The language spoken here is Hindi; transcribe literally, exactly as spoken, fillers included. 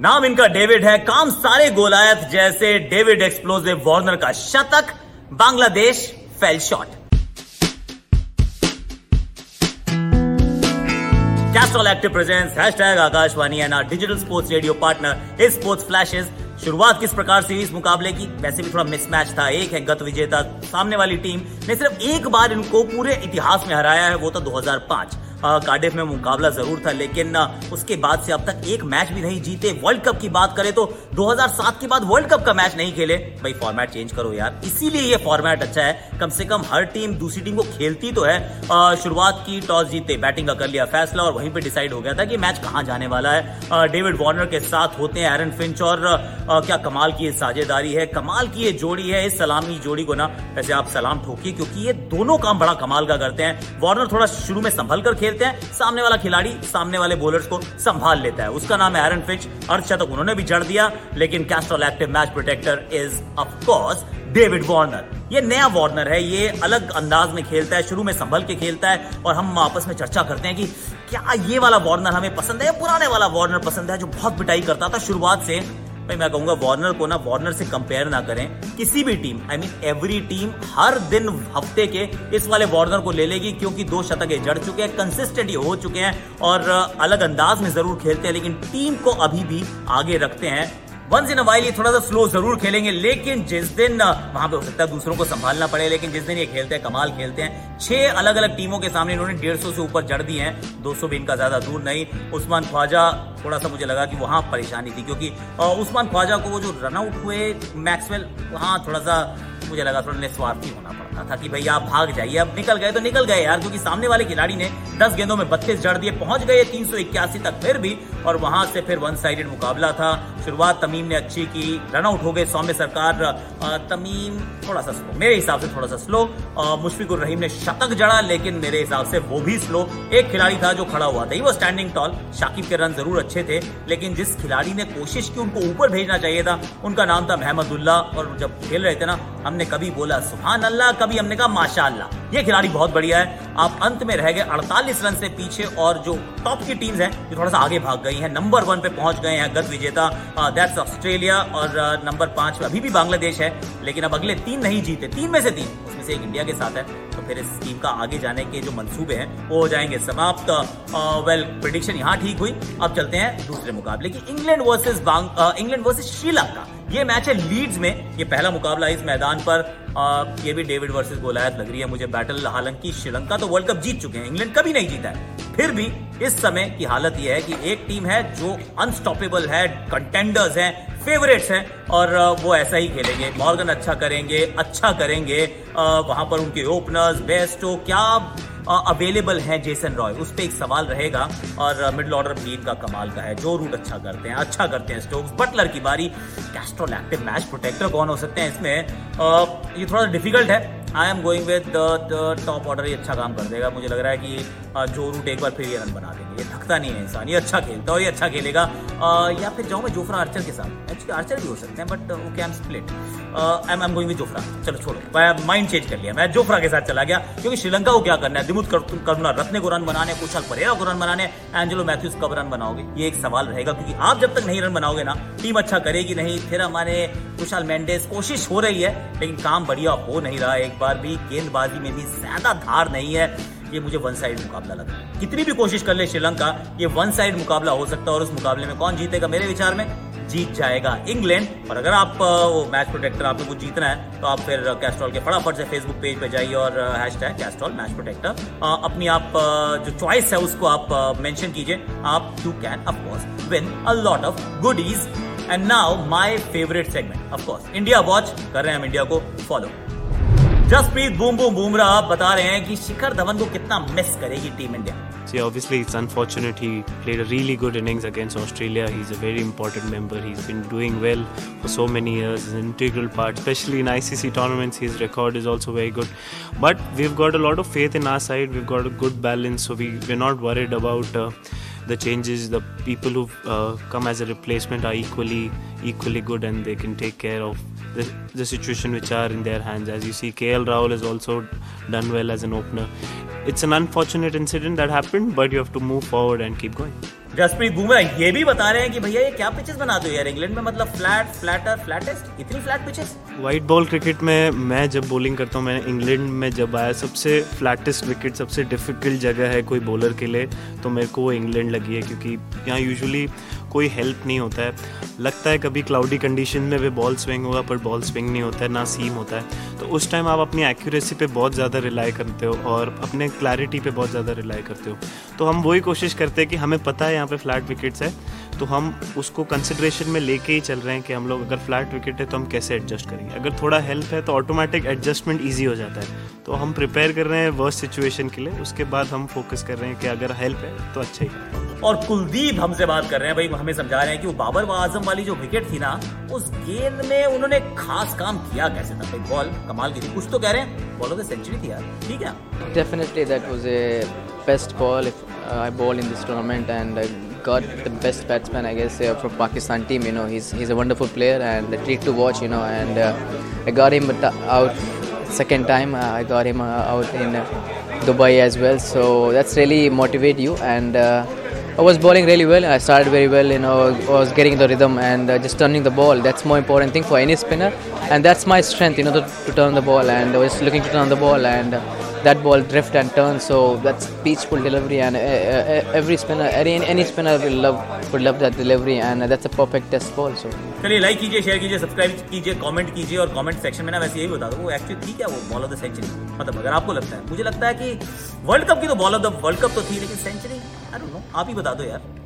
नाम इनका डेविड है, काम सारे गोलायत जैसे। डेविड एक्सप्लोजिव वार्नर का शतक, Bangladesh fail shot. Castrol active presence hashtag Akashvani and our digital sports radio partner is sports flashes. शुरुआत किस प्रकार से हुई इस मुकाबले की? वैसे भी थोड़ा मिसमैच था। एक है गत विजेता, सामने वाली टीम ने सिर्फ एक बार इनको पूरे इतिहास में हराया है, वो था दो हज़ार पाँच। कार्डिफ में मुकाबला जरूर था, लेकिन उसके बाद से अब तक एक मैच भी नहीं जीते। वर्ल्ड कप की बात करें तो दो हज़ार सात के बाद वर्ल्ड कप का मैच नहीं खेले। भाई फॉर्मेट चेंज करो यार, इसीलिए ये फॉर्मेट अच्छा है। कम से कम हर टीम दूसरी टीम को खेलती तो है। आ, शुरुआत की, टॉस जीते, बैटिंग का कर लिया फैसला और वहीं पे डिसाइड हो गया था कि मैच कहां जाने वाला है। आ, डेविड वार्नर के साथ होते हैं एरन फिंच और आ, क्या कमाल की साझेदारी है, कमाल की ये जोड़ी है। इस सलामी जोड़ी को ना वैसे आप सलाम ठोकिए, क्योंकि ये दोनों काम बड़ा कमाल का करते हैं। वार्नर थोड़ा शुरू में संभल कर खेलते हैं, सामने वाला खिलाड़ी सामने वाले बॉलर्स को संभाल लेता है। उसका नाम है एरन फिंच, अर्धशतक उन्होंने भी जड़ दिया। लेकिन Castrol active match protector is of course David Warner. ये नया वार्नर है, ये अलग अंदाज में खेलता है, शुरू में संभल के खेलता है। और हम आपस में चर्चा करते हैं कि क्या ये वाला वार्नर हमें पसंद है या पुराने वाला वार्नर पसंद है जो बहुत पिटाई करता था शुरुआत से। भाई मैं कहूंगा वार्नर को ना वार्नर से कंपेयर ना करें। किसी भी team, I mean every team हर दिन हफ्ते के इस वाले वार्नर को ले लेगी, क्योंकि दो शतक जड़ चुके हैं, कंसिस्टेंट ये हो चुके हैं और अलग अंदाज में जरूर खेलते हैं, लेकिन टीम को अभी भी आगे रखते हैं। वंस इन अ वाइल ये थोड़ा सा स्लो जरूर खेलेंगे, लेकिन जिस दिन वहां पे हो सकता है दूसरों को संभालना पड़े, लेकिन जिस दिन ये खेलते हैं कमाल खेलते हैं। छह अलग अलग टीमों के सामने इन्होंने डेढ़ सौ से ऊपर जड़ दिए हैं, दो सौ भी इनका ज्यादा दूर नहीं। उस्मान ख्वाजा थोड़ा सा मुझे लगा कि वहां परेशानी थी, क्योंकि उस्मान ख्वाजा को वो जो रनआउट हुए मैक्सवेल, वहां थोड़ा सा मुझे लगा थोड़ा निस्वार्थी होना पड़ता था कि भाई आप भाग जाइए, अब निकल गए तो निकल गए यार, क्योंकि सामने वाले खिलाड़ी ने दस गेंदों में बत्तीस जड़ दिए, पहुंच गए तीन सौ इक्यासी तक फिर भी, और वहां से फिर वन साइडेड मुकाबला था। शुरुआत तमीम ने अच्छी की, रनआउट हो गए सौम्य सरकार, तमीम थोड़ा सा स्लो, मेरे हिसाब से थोड़ा सा स्लो। मुशफिकुर रहीम ने शतक जड़ा, लेकिन मेरे हिसाब से वो भी स्लो। एक खिलाड़ी था जो खड़ा हुआ था, वो स्टैंडिंग टॉल। शाकिब के रन जरूर अच्छे थे, लेकिन जिस खिलाड़ी ने कोशिश की उनको ऊपर भेजना चाहिए था, उनका नाम था महमदुल्लाह। और जब खेल रहे थे ना, हमने कभी बोला सुभान अल्लाह, कभी हमने कहा माशाअल्लाह, ये खिलाड़ी बहुत बढ़िया है। आप अंत में रह गए अड़तालीस रन से पीछे, और जो टॉप की टीम्स हैं ये थोड़ा सा आगे भाग गई हैं, नंबर वन पे पहुंच गए हैं गत विजेता, दैट्स ऑस्ट्रेलिया, और नंबर पांच पे अभी भी बांग्लादेश है। लेकिन अब अगले तीन नहीं जीते, तीन में से तीन, उसमें से एक इंडिया के साथ है, तो फिर इस टीम का आगे जाने के जो मंसूबे हैं वो हो जाएंगे समाप्त। वेल प्रेडिक्शन यहाँ ठीक हुई। अब चलते हैं दूसरे मुकाबले की, England versus England versus Sri Lanka. ये मैच है लीड्स में, ये पहला मुकाबला है इस मैदान पर। आ, ये भी डेविड वर्सेस गोलायत लग रही है मुझे बैटल। हालांकि श्रीलंका तो वर्ल्ड कप जीत चुके हैं, इंग्लैंड कभी नहीं जीता है, फिर भी इस समय की हालत यह है कि एक टीम है जो अनस्टॉपेबल है, कंटेंडर्स हैं, फेवरेट्स हैं, और वो ऐसा ही खेलेंगे। मॉर्गन अच्छा करेंगे, अच्छा करेंगे, वहां पर उनके ओपनर्स बेस्टो क्या अवेलेबल है, जेसन रॉय, उस पर एक सवाल रहेगा। और मिडिल ऑर्डर भी इनका कमाल का है, जो रूट अच्छा करते हैं, अच्छा करते हैं स्टोक्स। बटलर की बारी, कैस्ट्रॉल एक्टिव मैच प्रोटेक्टर कौन हो सकते हैं इसमें? आ, ये थोड़ा डिफिकल्ट है। I am going with the top order, ये अच्छा काम कर देगा। मुझे लग रहा है कि जो रूट एक बार फिर ये रन बना देंगे, ये थकता नहीं है इंसान, ये अच्छा खेलता है और ये अच्छा खेलेगा। आ, या फिर जाऊँ मैं जोफ्रा आर्चर के साथ, एक्चुअली आर्चर भी हो सकते हैं, but okay I am split. I am going with Jofra. चलो छोड़ो, मैं माइंड चेंज कर लिया, मैं जोफ्रा के साथ चला गया, क्योंकि श्रीलंका को क्या करना है? दिमुथ करुणा रत्ने को रन बनाने, कुशाल परेरा को रन बनाने, एंजेलो मैथ्यूज कब रन बनाओगे, ये एक सवाल रहेगा। क्योंकि आप जब तक नहीं रन बनाओगे ना, टीम अच्छा करेगी नहीं। फिर हमारे कुशाल मेंडेस, कोशिश हो रही है लेकिन काम बढ़िया हो नहीं रहा, एक बार भी गेंदबाजी में भी ज्यादा धार नहीं है। ये मुझे वन साइड मुकाबला लगा, कितनी भी कोशिश कर ले श्रीलंका, ये वन साइड मुकाबला हो सकता है। और उस मुकाबले में कौन जीतेगा? मेरे विचार में जीत जाएगा इंग्लैंड। और अगर आप वो मैच प्रोटेक्टर आपको कुछ जीतना है, तो आप फिर कैस्ट्रॉल के फटाफट से फेसबुक पेज पे जाइए और हैशटैग कैस्ट्रॉल मैच प्रोटेक्टर अपनी आप जो चॉइस है उसको आप मेंशन कीजिए। आप you can of course win a lot of goodies. And now my favourite segment, of course India watch, कर रहे हैं हम इंडिया को follow. Jasprit boom boom Bumrah आप बता रहे हैं कि शिखर धवन को कितना मिस करेगी team India. See, obviously it's unfortunate he played a really good innings against Australia. He's a very important member. He's been doing well for so many years. He's an integral part, especially in I C C tournaments. His record is also very good. But we've got a lot of faith in our side. We've got a good balance, so we, we're not worried about uh, the changes. The people who've uh, come as a replacement are equally equally good, and they can take care of the, the situation which are in their hands. As you see, K L Rahul has also done well as an opener. It's an unfortunate incident that happened, but you have to move forward and keep going. Jasprit Bumrah ये भी बता रहे हैं कि भैया ये क्या पिचेस बनाते हो यार इंग्लैंड में, मतलब फ्लैट फ्लैटर फ्लैटेस्ट, इतनी flat pitches. White ball cricket में मैं जब बॉलिंग करता हूँ, मैंने इंग्लैंड में जब आया, सबसे फ्लैटेस्ट विकेट, सबसे डिफिकल्ट जगह है कोई बॉलर के लिए, तो मेरे को वो इंग्लैंड लगी है, क्योंकि यहाँ यूजुअली कोई हेल्प नहीं होता है। लगता है कभी क्लाउडी कंडीशन में भी बॉल स्विंग होगा, पर बॉल स्विंग नहीं होता है, ना सीम होता है, तो उस टाइम आप अपनी एक्यूरेसी पे बहुत ज़्यादा रिलाई करते हो और अपने क्लैरिटी पे बहुत ज़्यादा रिलाई करते हो। तो हम वही कोशिश करते हैं कि हमें पता है यहाँ पे फ्लैट विकेट्स है, तो हम उसको कंसिडरेशन में लेके ही चल रहे हैं कि हम लोग अगर फ्लैट विकेट है तो हम कैसे एडजस्ट करेंगे। अगर थोड़ा हेल्प है तो ऑटोमेटिक एडजस्टमेंट ईजी हो जाता है, तो हम प्रिपेयर कर रहे हैं वर्स्ट सिचुएशन के लिए, उसके बाद हम फोकस कर रहे हैं कि अगर हेल्प है तो अच्छा ही। और कुलदीप हमसे बात कर रहे हैं भाई, हमें समझा रहे हैं कि वो बाबर आजम वाली जो विकेट थी ना, उस गेंद में उन्होंने खास काम किया कैसे था भाई, बॉल कमाल की थी, कुछ तो कह रहे हैं, बॉल ऑफ द सेंचुरी थी यार, ठीक है। Definitely that was a best ball if uh, I bowled in this tournament and I got the best batsman I guess uh, from Pakistan team, you know, he's he's a wonderful player and a treat to watch, you know, and uh, I got him out second time, uh, I got him uh, out in uh, Dubai as well, so that's really motivate you and uh, I was bowling really well. I started very well, you know, I was getting the rhythm and uh, just turning the ball. That's more important thing for any spinner, and that's my strength, you know, to, to turn the ball. And I was looking to turn the ball, and uh, that ball drift and turn. So that's peaceful delivery, and uh, uh, every spinner, any any spinner will love would love that delivery, and uh, that's a perfect test ball. So चलिए लाइक कीजिए, शेयर कीजिए, सब्सक्राइब कीजिए, कमेंट कीजिए, और कमेंट सेक्शन में ना वैसे यही बता दो वो एक्चुअली ठीक है वो बॉल ऑफ द सेंचुरी, मतलब अगर आपको लगता है, मुझे लगता है कि वर्ल्ड कप की तो ball of the world cup तो थी, लेकिन सेंचुरी आई डोंट नो, आप ही बता दो यार।